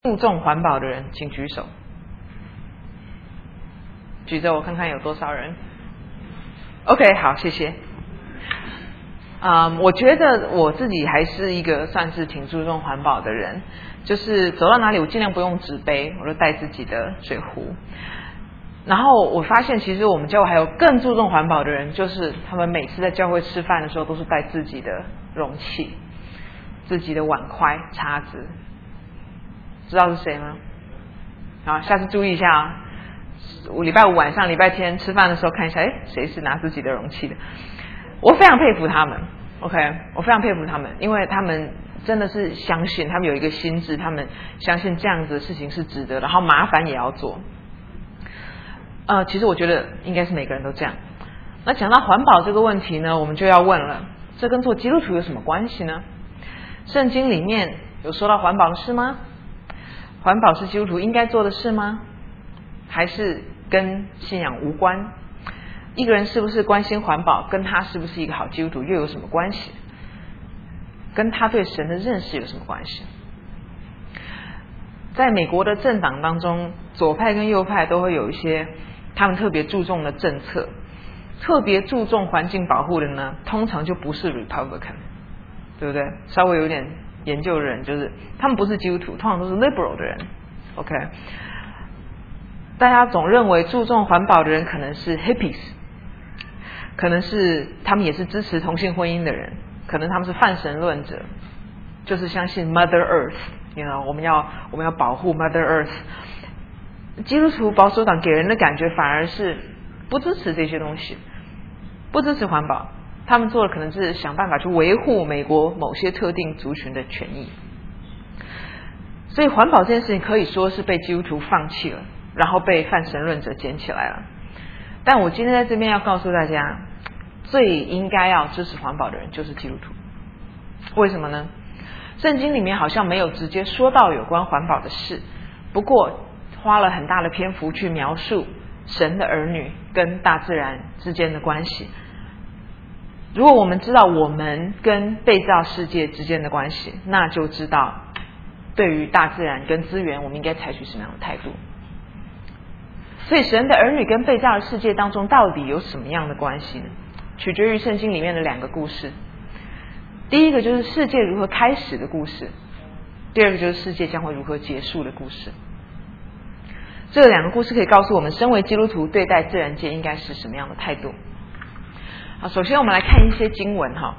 注重环保的人请举手，举着我看看有多少人。 OK， 好，谢谢。我觉得我自己还是一个算是挺注重环保的人，就是走到哪里我尽量不用纸杯，我就带自己的水壶。然后我发现其实我们教会还有更注重环保的人，就是他们每次在教会吃饭的时候都是带自己的容器、自己的碗筷、叉子。知道是谁吗？好，下次注意一下啊。我礼拜五晚上、礼拜天吃饭的时候看一下，谁是拿自己的容器的？我非常佩服他们 ，OK， 我非常佩服他们，因为他们真的是相信，他们有一个心智，他们相信这样子的事情是值得的，然后麻烦也要做。其实我觉得应该是每个人都这样。那讲到环保这个问题呢，我们就要问了，这跟做基督徒有什么关系呢？圣经里面有说到环保的事吗？环保是基督徒应该做的事吗？还是跟信仰无关？一个人是不是关心环保，跟他是不是一个好基督徒又有什么关系？跟他对神的认识有什么关系？在美国的政党当中，左派跟右派都会有一些他们特别注重的政策。特别注重环境保护的呢，通常就不是 Republican， 对不对？稍微有点研究的人，就是他们不是基督徒，通常都是 liberal 的人。OK， 大家总认为注重环保的人可能是 hippies， 可能是他们也是支持同性婚姻的人，可能他们是泛神论者，就是相信 Mother Earth，you know， 我们要保护 Mother Earth。基督徒保守党给人的感觉反而是不支持这些东西，不支持环保，他们做的可能是想办法去维护美国某些特定族群的权益。所以环保这件事情可以说是被基督徒放弃了，然后被泛神论者捡起来了。但我今天在这边要告诉大家，最应该要支持环保的人就是基督徒。为什么呢？圣经里面好像没有直接说到有关环保的事，不过花了很大的篇幅去描述神的儿女跟大自然之间的关系。如果我们知道我们跟被造世界之间的关系，那就知道对于大自然跟资源我们应该采取什么样的态度。所以神的儿女跟被造的世界当中到底有什么样的关系呢？取决于圣经里面的两个故事。第一个就是世界如何开始的故事，第二个就是世界将会如何结束的故事。这两个故事可以告诉我们身为基督徒对待自然界应该是什么样的态度。好，首先我们来看一些经文哈，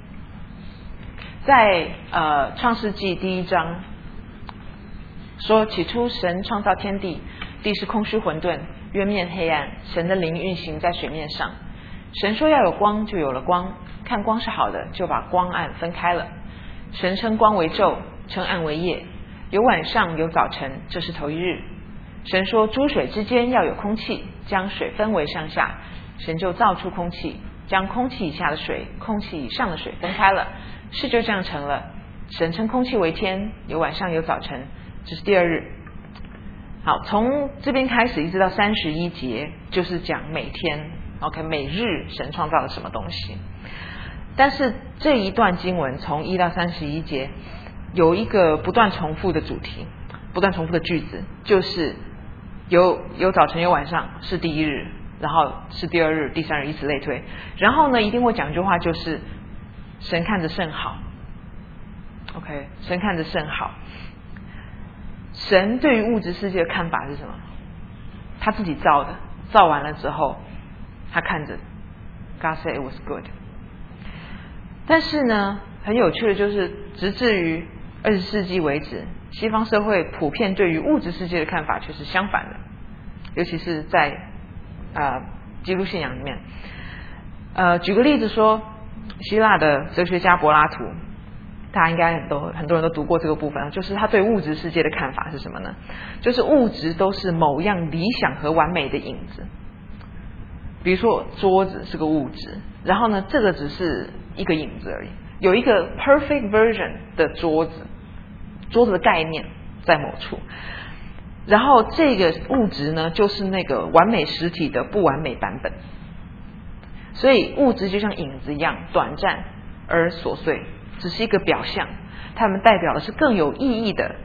在创世纪第1章说，起初神创造天地，地是空虚混沌，渊面黑暗，神的灵运行在水面上。神说要有光，就有了光，看光是好的，就把光暗分开了。神称光为昼，称暗为夜，有晚上有早晨，这是头一日。神说诸水之间要有空气，将水分为上下。神就造出空气，将空气以下的水、空气以上的水分开了，事就这样成了。神称空气为天，有晚上有早晨，这是第二日。好，从这边开始一直到31节，就是讲每天 OK 每日神创造了什么东西。但是这一段经文从1到31节有一个不断重复的主题，不断重复的句子，就是有早晨有晚上是第一日，然后是第二日、第三日，以此类推。然后呢，一定会讲一句话，就是神看着甚好。OK， 神看着甚好。神对于物质世界的看法是什么？他自己造的，造完了之后，他看着 God said it was good。但是呢，很有趣的就是，直至于20世纪为止，西方社会普遍对于物质世界的看法却是相反的，尤其是在基督信仰里面。举个例子说，希腊的哲学家柏拉图，大家应该很多人都读过这个部分，就是他对物质世界的看法是什么呢？就是物质都是某样理想和完美的影子。比如说桌子是个物质，然后呢，这个只是一个影子而已。有一个 perfect version 的桌子的概念在某处，然后这个物质呢，就是那个完美实体的不完美版本。所以物质就像影子一样，短暂而琐碎，只是一个表象，它们代表的是更有意义的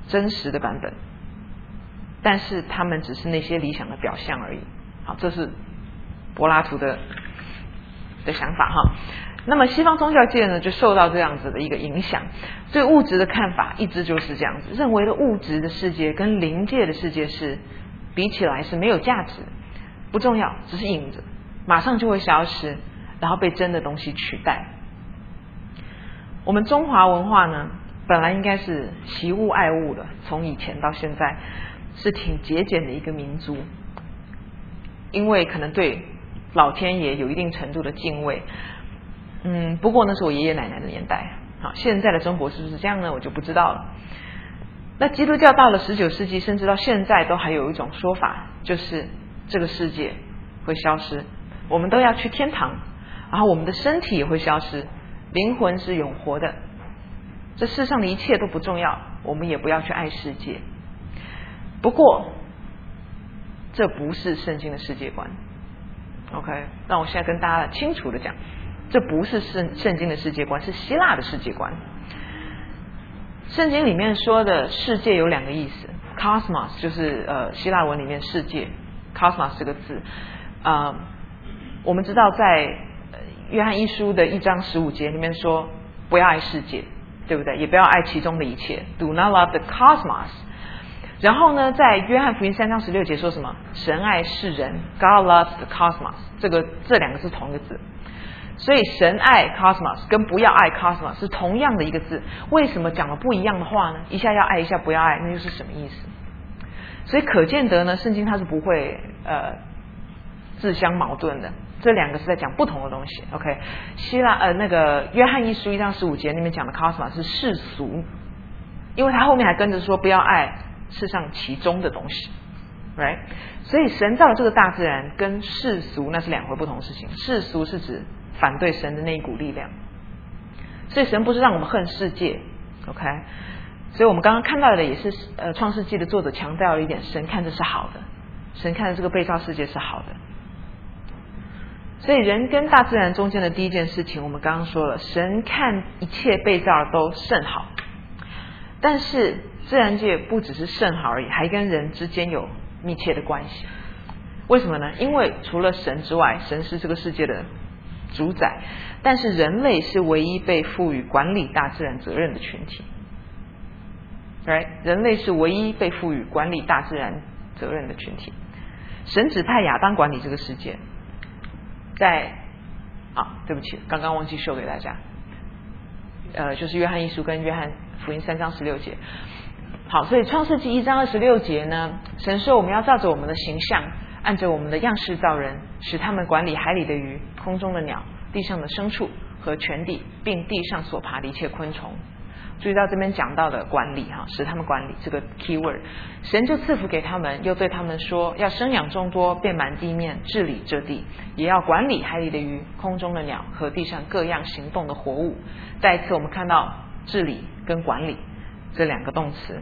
真实的版本，但是他们只是那些理想的表象而已。好，这是柏拉图的想法哈。那么西方宗教界呢，就受到这样子的一个影响，对物质的看法一直就是这样子，认为的物质的世界跟灵界的世界是比起来是没有价值，不重要，只是影子，马上就会消失，然后被真的东西取代。我们中华文化呢，本来应该是惜物爱物的，从以前到现在是挺节俭的一个民族，因为可能对老天爷有一定程度的敬畏。不过那是我爷爷奶奶的年代，好，现在的中国是不是这样呢？我就不知道了。那基督教到了19世纪，甚至到现在都还有一种说法，就是这个世界会消失，我们都要去天堂，然后我们的身体也会消失，灵魂是永活的，这世上的一切都不重要，我们也不要去爱世界。不过这不是圣经的世界观 OK， 那我现在跟大家清楚的讲，这不是圣经的世界观，是希腊的世界观。圣经里面说的世界有2个意思， cosmos 就是希腊文里面世界 cosmos 这个字，我们知道在约翰一书的1章15节里面说不要爱世界，对不对？也不要爱其中的一切， do not love the cosmos。 然后呢，在约翰福音3章16节说什么？神爱世人， God loves the cosmos， 这2个是同一个字，所以神爱 cosmos 跟不要爱 cosmos 是同样的一个字，为什么讲了不一样的话呢？一下要爱，一下不要爱，那又是什么意思？所以可见得呢，圣经它是不会自相矛盾的，这2个是在讲不同的东西。 OK， 那个约翰一书1章15节里面讲的 cosmos 是世俗，因为他后面还跟着说不要爱世上其中的东西 right？ 所以神造的这个大自然跟世俗那是2回不同的事情。世俗是指反对神的那一股力量，所以神不是让我们恨世界 OK， 所以我们刚刚看到的也是创世纪的作者强调了一点，神看着是好的，神看着这个被造世界是好的。所以人跟大自然中间的第一件事情，我们刚刚说了，神看一切被造都甚好，但是自然界不只是甚好而已，还跟人之间有密切的关系。为什么呢？因为除了神之外，神是这个世界的主宰，但是人类是唯一被赋予管理大自然责任的群体。right？ 人类是唯一被赋予管理大自然责任的群体。神指派亚当管理这个世界，对不起，刚刚忘记秀给大家，就是约翰一书跟约翰福音3章16节。好，所以创世纪1章26节呢，神说我们要照着我们的形象，按着我们的样式造人，使他们管理海里的鱼、空中的鸟、地上的牲畜和全地，并地上所爬的一切昆虫。注意到这边讲到的管理使他们管理这个 keyword， 神就赐福给他们，又对他们说要生养众多，遍满地面，治理这地，也要管理海里的鱼、空中的鸟和地上各样行动的活物。再一次我们看到治理跟管理这2个动词。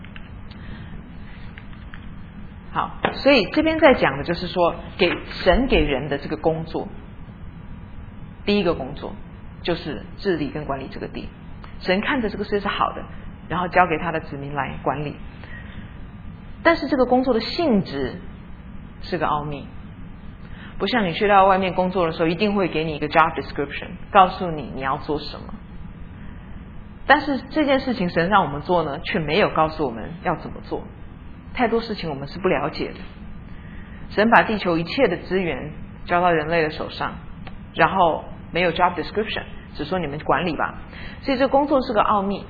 好，所以这边在讲的就是说神给人的这个工作，第一个工作就是治理跟管理这个地。神看着这个世界是好的，然后交给他的子民来管理，但是这个工作的性质是个奥秘，不像你去到外面工作的时候一定会给你一个 job description， 告诉你要做什么，但是这件事情神让我们做呢，却没有告诉我们要怎么做。太多事情我们是不了解的。神把地球一切的资源交到人类的手上，然后没有 job description， 只说你们管理吧。所以这工作是个奥秘。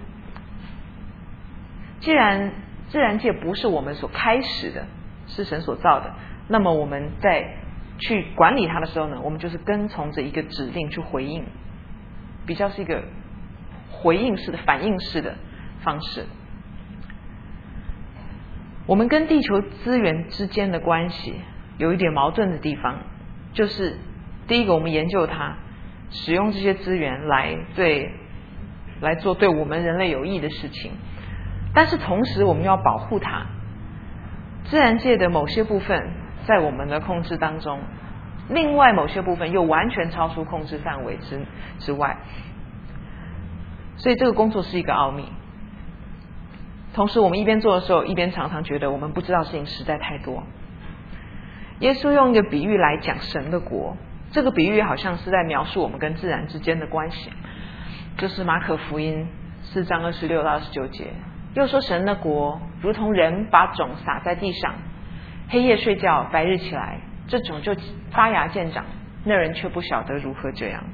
既然自然界不是我们所开始的，是神所造的，那么我们在去管理它的时候呢，我们就是跟从着一个指令去回应，比较是一个回应式的、反应式的方式。我们跟地球资源之间的关系有一点矛盾的地方，就是第一个，我们研究它，使用这些资源来做对我们人类有益的事情，但是同时我们要保护它。自然界的某些部分在我们的控制当中，另外某些部分又完全超出控制范围之外，所以这个工作是一个奥秘。 同时我们一边做的时候，一边常常觉得我们不知道的事情实在太多。耶稣用一个比喻来讲神的国，这个比喻好像是在描述我们跟自然之间的关系，就是马可福音4章26到29节，又说神的国如同人把种撒在地上，黑夜睡觉，白日起来，这种就发芽见长，那人却不晓得如何这样。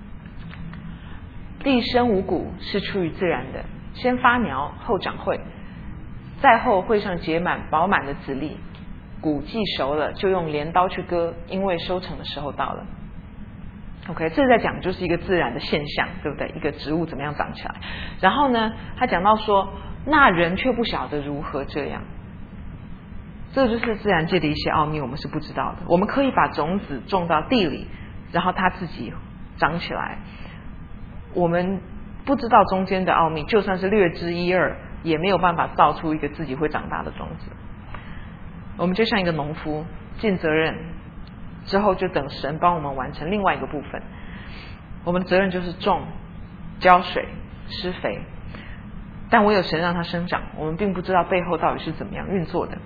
地生五谷是出于自然的，先发苗，后长穗，再后穗上结满饱满的籽粒，谷既熟了，就用镰刀去割，因为收成的时候到了。OK， 这在讲就是一个自然的现象，对不对？一个植物怎么样长起来。然后呢，他讲到说，那人却不晓得如何这样。这就是自然界的一些奥秘，我们是不知道的。我们可以把种子种到地里，然后它自己长起来。我们不知道中间的奥秘，就算是略知一二，也没有办法造出一个自己会长大的种子。我们就像一个农夫，尽责任之后就等神帮我们完成另外一个部分。我们的责任就是种、浇水、施肥，但唯有神让它生长，我们并不知道背后到底是怎么样运作的。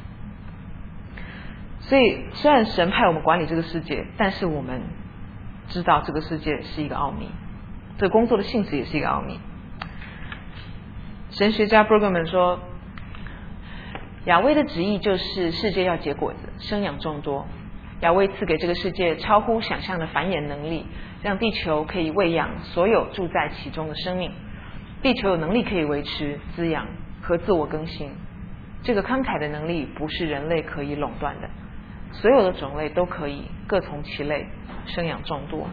所以虽然神派我们管理这个世界，但是我们知道这个世界是一个奥秘，这个工作的性质也是一个奥秘。神学家 Brueggemann 说，亚威的旨意就是世界要结果子，生养众多。亚威赐给这个世界超乎想象的繁衍能力，让地球可以喂养所有住在其中的生命。地球有能力可以维持、滋养和自我更新。这个慷慨的能力不是人类可以垄断的，所有的种类都可以各从其类，生养众多。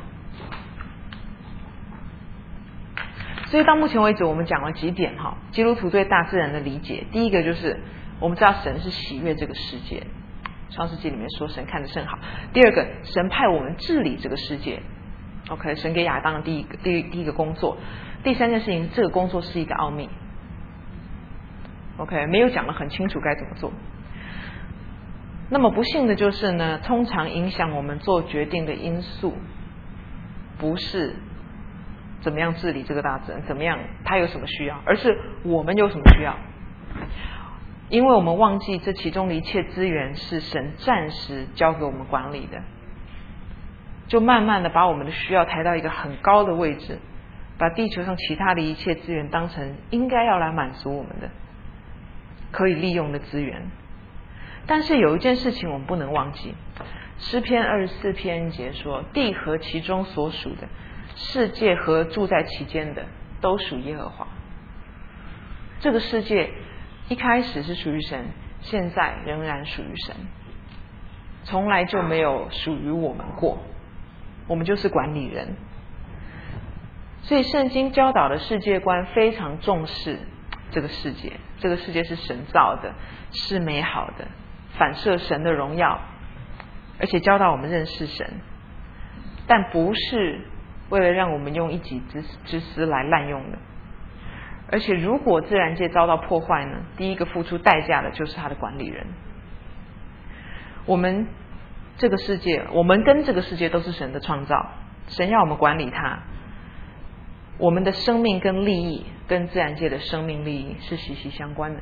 所以到目前为止，我们讲了几点哈，基督徒对大自然的理解。第一个就是我们知道神是喜悦这个世界，创世纪里面说神看得甚好。第二个，神派我们治理这个世界。OK， 神给亚当的第一个工作。第三件事情，这个工作是一个奥秘。OK， 没有讲得很清楚该怎么做。那么不幸的就是呢，通常影响我们做决定的因素，不是怎么样治理这个大自然，怎么样他有什么需要，而是我们有什么需要。因为我们忘记这其中的一切资源是神暂时交给我们管理的，就慢慢的把我们的需要抬到一个很高的位置，把地球上其他的一切资源当成应该要来满足我们的可以利用的资源。但是有一件事情我们不能忘记，诗篇24篇1节说，地和其中所属的，世界和住在其间的，都属耶和华。这个世界一开始是属于神，现在仍然属于神，从来就没有属于我们过，我们就是管理人。所以圣经教导的世界观非常重视这个世界，这个世界是神造的，是美好的，反射神的荣耀，而且教导我们认识神，但不是为了让我们用一己之私来滥用的。而且如果自然界遭到破坏呢，第一个付出代价的就是他的管理人。我们这个世界，我们跟这个世界都是神的创造，神要我们管理它。我们的生命跟利益跟自然界的生命利益是息息相关的。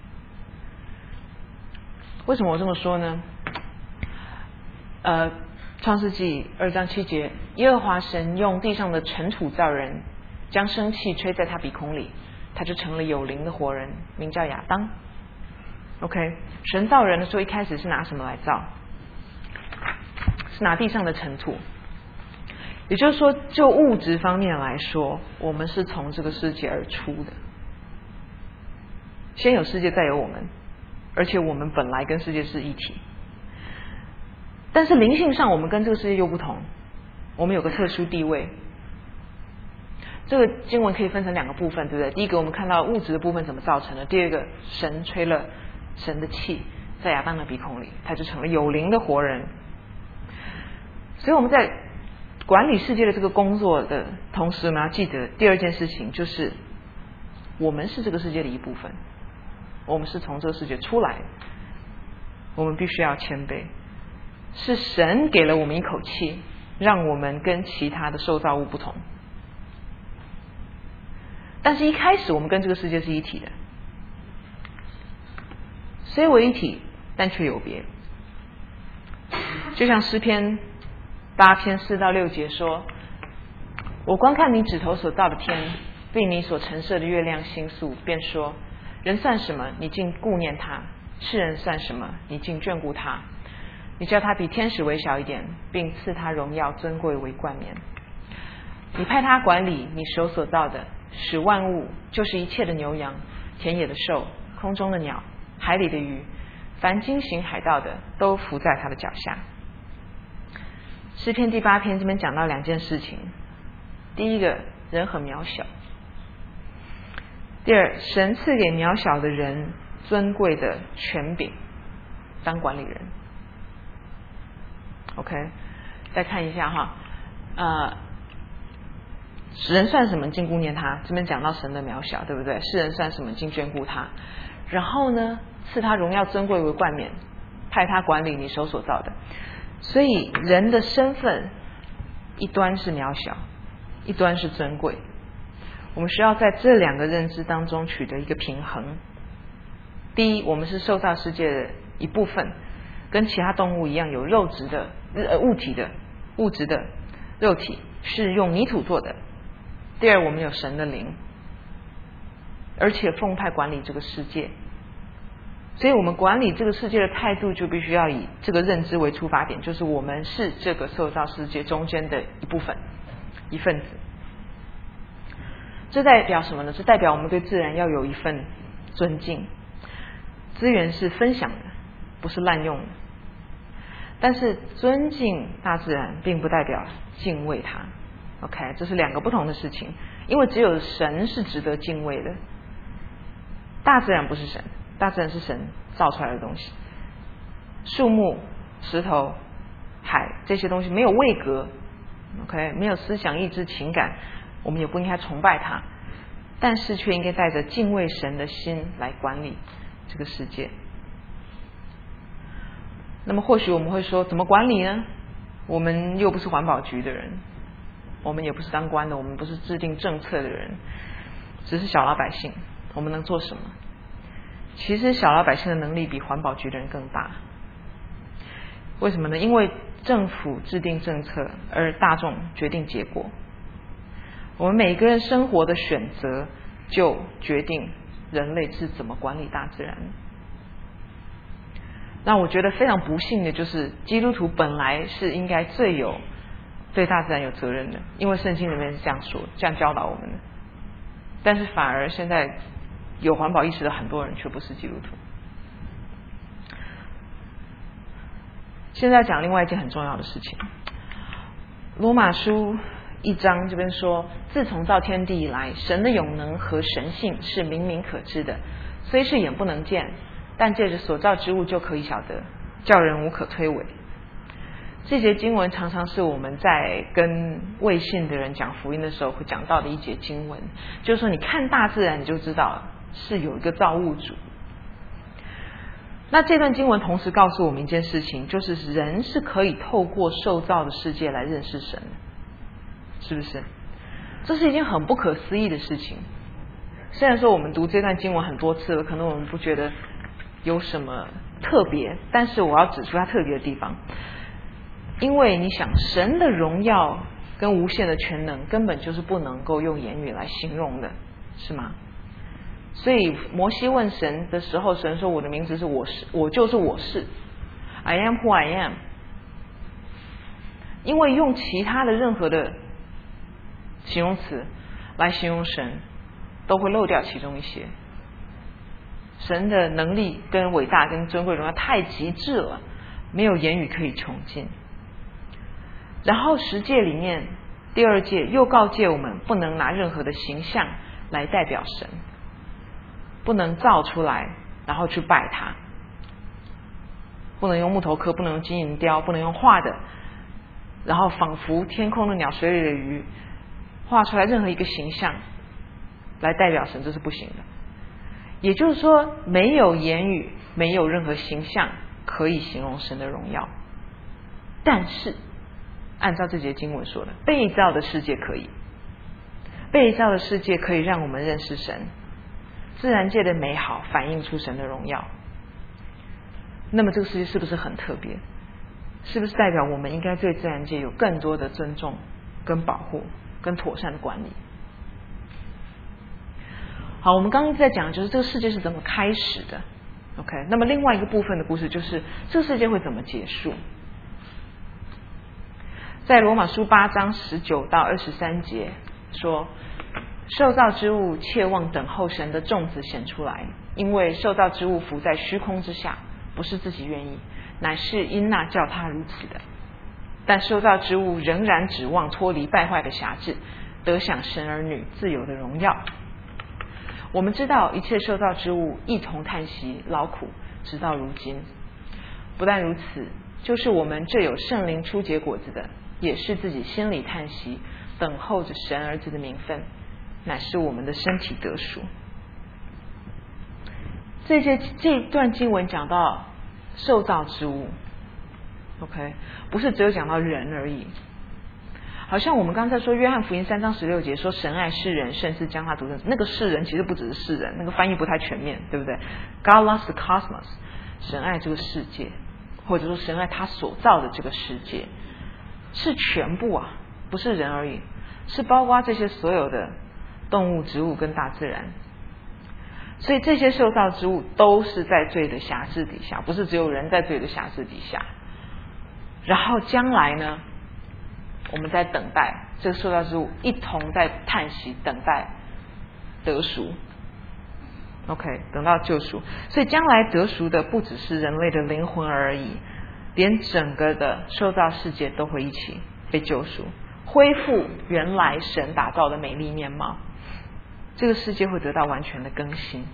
为什么我这么说呢？创世纪2章7节，耶和华神用地上的尘土造人，将生气吹在他鼻孔里，他就成了有灵的活人，名叫亚当。OK， 神造人的时候一开始是拿什么来造？是拿地上的尘土。也就是说，就物质方面来说，我们是从这个世界而出的。先有世界，再有我们，而且我们本来跟世界是一体。但是灵性上，我们跟这个世界又不同，我们有个特殊地位。这个经文可以分成两个部分，对不对？第一个，我们看到物质的部分怎么造成的；第二个，神吹了神的气在亚当的鼻孔里，他就成了有灵的活人。所以我们在管理世界的这个工作的同时，我们要记得第二件事情，就是我们是这个世界的一部分，我们是从这个世界出来的，我们必须要谦卑。是神给了我们一口气，让我们跟其他的受造物不同。但是一开始我们跟这个世界是一体的， 虽为一体，但却有别。就像诗篇8篇4到6节说：我观看你指头所造的天，并你所陈设的月亮星宿，便说：人算什么，你竟顾念他；世人算什么，你竟眷顾他。你叫他比天使微小一点，并赐他荣耀尊贵为冠冕。你派他管理你手所造的，使万物，就是一切的牛羊、田野的兽、空中的鸟、海里的鱼，凡经行海道的，都伏在他的脚下。诗篇第8篇这边讲到2件事情：第一个，人很渺小；第二，神赐给渺小的人尊贵的权柄，当管理人。OK， 再看一下哈，人算什么，竟顾念他？这边讲到神的渺小，对不对？世人算什么，竟眷顾他？然后呢，赐他荣耀尊贵为冠冕，派他管理你手所造的。所以人的身份一端是渺小，一端是尊贵。我们需要在这2个认知当中取得一个平衡。第一，我们是受造世界的一部分，跟其他动物一样有肉质的物质的肉体，是用泥土做的。第二，我们有神的灵，而且奉派管理这个世界。所以我们管理这个世界的态度就必须要以这个认知为出发点，就是我们是这个受造世界中间的一部分，一份子。这代表什么呢？这代表我们对自然要有一份尊敬。资源是分享的，不是滥用的。但是尊敬大自然并不代表敬畏它。OK， 这是2个不同的事情。因为只有神是值得敬畏的，大自然不是神，大自然是神造出来的东西。树木、石头、海这些东西没有位格 ，OK， 没有思想、意志、情感，我们也不应该崇拜它，但是却应该带着敬畏神的心来管理这个世界。那么或许我们会说，怎么管理呢？我们又不是环保局的人，我们也不是当官的，我们不是制定政策的人，只是小老百姓，我们能做什么？其实小老百姓的能力比环保局的人更大。为什么呢？因为政府制定政策，而大众决定结果。我们每一个人生活的选择，就决定人类是怎么管理大自然。那我觉得非常不幸的就是，基督徒本来是应该最有对大自然有责任的，因为圣经里面是这样说，这样教导我们的。但是反而现在有环保意识的很多人却不是基督徒。现在讲另外一件很重要的事情，罗马书1章这边说，自从造天地以来，神的永能和神性是明明可知的，虽是眼不能见，但借着所造之物就可以晓得，叫人无可推诿。这节经文常常是我们在跟未信的人讲福音的时候会讲到的一节经文，就是说你看大自然你就知道是有一个造物主。那这段经文同时告诉我们一件事情，就是人是可以透过受造的世界来认识神，是不是？这是一件很不可思议的事情。虽然说我们读这段经文很多次了，可能我们不觉得有什么特别，但是我要指出它特别的地方。因为你想，神的荣耀跟无限的全能根本就是不能够用言语来形容的，是吗？所以摩西问神的时候，神说我的名字是我是，我就是我是 I am who I am。 因为用其他的任何的形容词来形容神都会漏掉其中一些。神的能力跟伟大跟尊贵荣耀太极致了，没有言语可以穷尽。然后十诫里面第2诫又告诫我们，不能拿任何的形象来代表神，不能造出来然后去拜他，不能用木头刻，不能用金银雕，不能用画的，然后仿佛天空的鸟、水里的鱼，画出来任何一个形象来代表神，这是不行的。也就是说，没有言语，没有任何形象可以形容神的荣耀。但是按照这节经文说的，被造的世界可以，被造的世界可以让我们认识神，自然界的美好反映出神的荣耀。 那么这个世界是不是很特别？是不是代表我们应该对自然界有更多的尊重、跟保护、跟妥善的管理？好，我们刚刚在讲的就是这个世界是怎么开始的 ，OK？ 那么另外一个部分的故事就是这个世界会怎么结束？在罗马书8章19到23节说，受造之物切望等候神的种子显出来，因为受造之物伏在虚空之下，不是自己愿意，乃是因那叫他如此的。但受造之物仍然指望脱离败坏的辖制，得享神儿女自由的荣耀。我们知道一切受造之物一同叹息劳苦，直到如今。不但如此，就是我们这有圣灵初结果子的，也是自己心里叹息，等候着神儿子的名分，乃是我们的身体得赎。这段经文讲到受造之物 ，OK， 不是只有讲到人而已。好像我们刚才说约翰福音3章16节说神爱世人，甚至将他独生子，那个世人其实不只是世人，那个翻译不太全面，对不对 ？God loves the cosmos， 神爱这个世界，或者说神爱他所造的这个世界，是全部啊，不是人而已，是包括这些所有的动物、植物跟大自然。所以这些受造之物都是在罪的辖制底下，不是只有人在罪的辖制底下。然后将来呢，我们在等待这个受造之物一同在叹息，等待得赎 ，OK， 等到救赎。所以将来得赎的不只是人类的灵魂而已，连整个的受造世界都会一起被救赎，恢复原来神打造的美丽面貌。这个世界会得到完全的更新。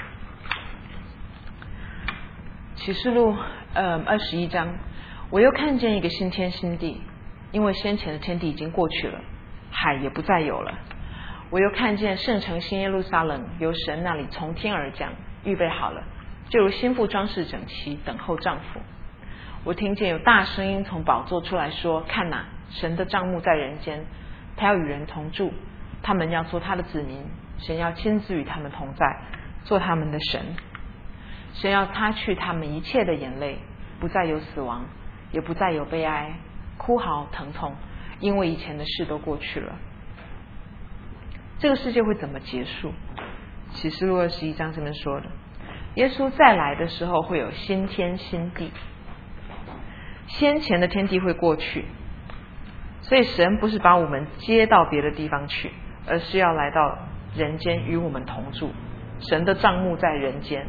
启示录21章，我又看见一个新天新地，因为先前的天地已经过去了，海也不再有了。我又看见圣城新耶路撒冷由神那里从天而降，预备好了，就如新妇装饰整齐，等候丈夫。我听见有大声音从宝座出来说，看哪，神的帐幕在人间，他要与人同住，他们要做他的子民，神要亲自与他们同在，做他们的神。神要擦去他们一切的眼泪，不再有死亡，也不再有悲哀、哭嚎、疼痛，因为以前的事都过去了。这个世界会怎么结束？启示录21章这边说的，耶稣再来的时候会有新天新地，先前的天地会过去，所以神不是把我们接到别的地方去，而是要来到人间与我们同住。神的帐幕在人间，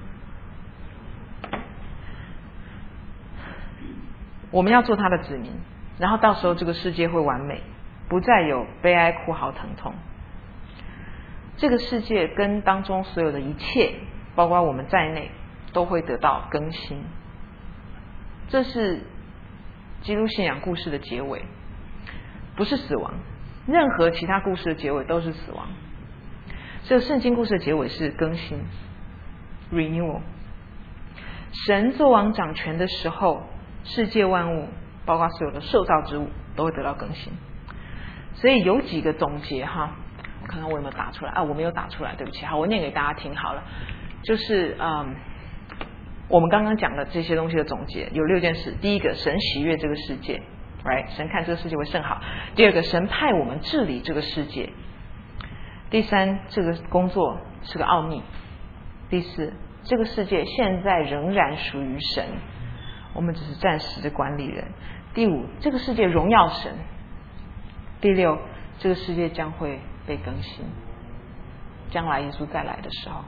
我们要做他的子民，然后到时候这个世界会完美，不再有悲哀、哭嚎、疼痛。这个世界跟当中所有的一切，包括我们在内，都会得到更新。这是基督信仰故事的结尾，不是死亡。任何其他故事的结尾都是死亡，只有圣经故事的结尾是更新 renewal。 神作王掌权的时候，世界万物包括所有的受造之物都会得到更新。所以有几个总结哈，我看看我有没有打出来啊，我没有打出来，对不起。好，我念给大家听好了。就是我们刚刚讲的这些东西的总结有6件事。第一个，神喜悦这个世界 right， 神看这个世界为甚好。第二个，神派我们治理这个世界。第三，这个工作是个奥秘。第四，这个世界现在仍然属于神，我们只是暂时的管理人。第五，这个世界荣耀神。第六，这个世界将会被更新，将来耶稣再来的时候。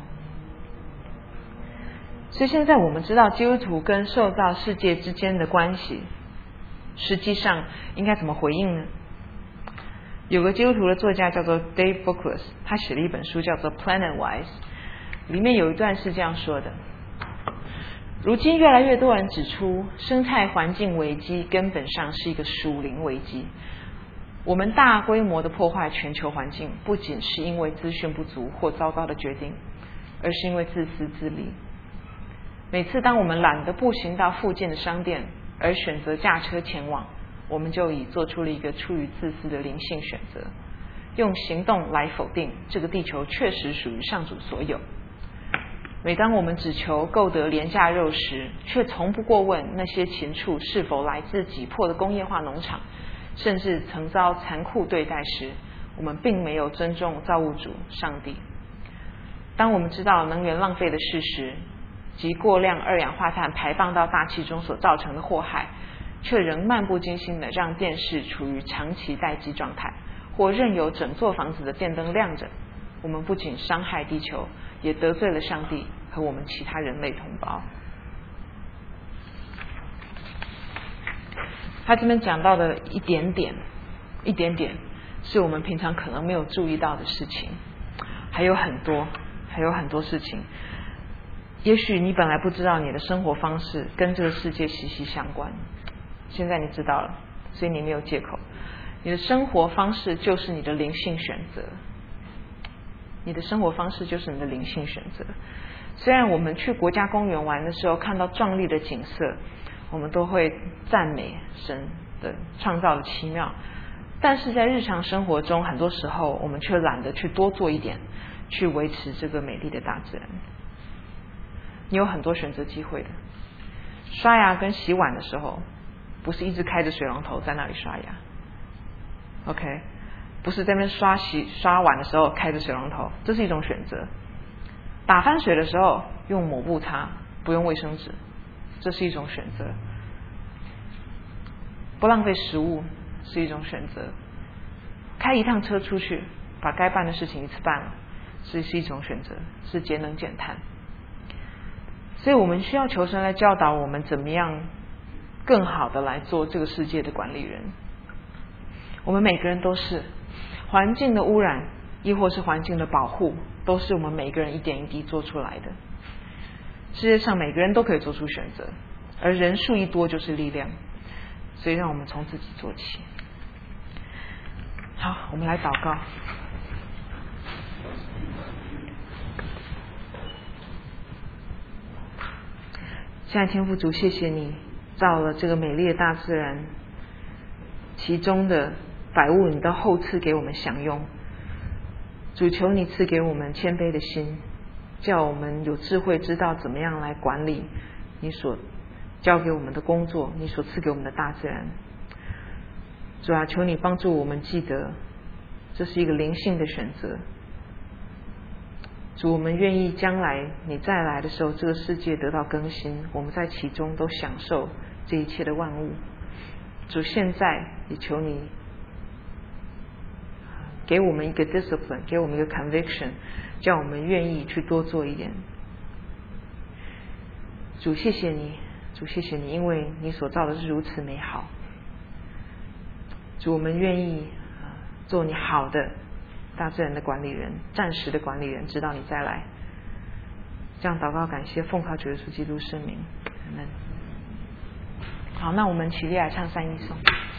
所以现在我们知道基督徒跟受造世界之间的关系，实际上应该怎么回应呢？有个基督徒的作家叫做 Dave Bookless， 他写了一本书叫做 Planet-Wise， 里面有一段是这样说的：如今越来越多人指出，生态环境危机根本上是一个属灵危机。我们大规模的破坏全球环境，不仅是因为资讯不足或糟糕的决定，而是因为自私自利。每次当我们懒得步行到附近的商店，而选择驾车前往，我们就已做出了一个出于自私的灵性选择，用行动来否定这个地球确实属于上主所有。 每当我们只求购得廉价肉食，却从不过问那些禽畜是否来自挤迫的工业化农场，甚至曾遭残酷对待时，我们并没有尊重造物主上帝。当我们知道能源浪费的事实及过量二氧化碳排放到大气中所造成的祸害，却仍漫不经心地让电视处于长期待机状态，或任由整座房子的电灯亮着，我们不仅伤害地球，也得罪了上帝和我们其他人类同胞。他这边讲到的一点点，是我们平常可能没有注意到的事情，还有很多事情。也许你本来不知道你的生活方式跟这个世界息息相关，现在你知道了，所以你没有借口。你的生活方式就是你的灵性选择，虽然我们去国家公园玩的时候看到壮丽的景色，我们都会赞美神的创造的奇妙，但是在日常生活中，很多时候我们却懒得去多做一点，去维持这个美丽的大自然。你有很多选择机会的。刷牙跟洗碗的时候，不是一直开着水龙头在那里刷牙 ，OK， 不是在那边刷碗的时候开着水龙头，这是一种选择。打翻水的时候用抹布擦，不用卫生纸，这是一种选择。不浪费食物是一种选择。开一趟车出去，把该办的事情一次办了，是一种选择，是节能减碳。所以我们需要求神来教导我们怎么样更好的来做这个世界的管理人。我们每个人都是环境的污染，亦或是环境的保护，都是我们每个人一点一滴做出来的。世界上每个人都可以做出选择，而人数一多就是力量，所以让我们从自己做起。好，我们来祷告。亲爱的天父主，谢谢你造了这个美丽的大自然，其中的百物你都厚赐给我们享用。主，求你赐给我们谦卑的心，叫我们有智慧，知道怎么样来管理你所交给我们的工作，你所赐给我们的大自然。主啊，求你帮助我们记得这是一个灵性的选择。主，我们愿意将来你再来的时候，这个世界得到更新，我们在其中都享受这一切的万物。主，现在也求你给我们一个 discipline， 给我们一个 conviction， 叫我们愿意去多做一点。主，谢谢你，主，谢谢你，因为你所造的是如此美好。主，我们愿意做你好的大自然的管理人，暂时的管理人，直到你再来。这样祷告感谢，奉靠主耶稣基督圣名，阿们。好，那我们起立来唱3一颂。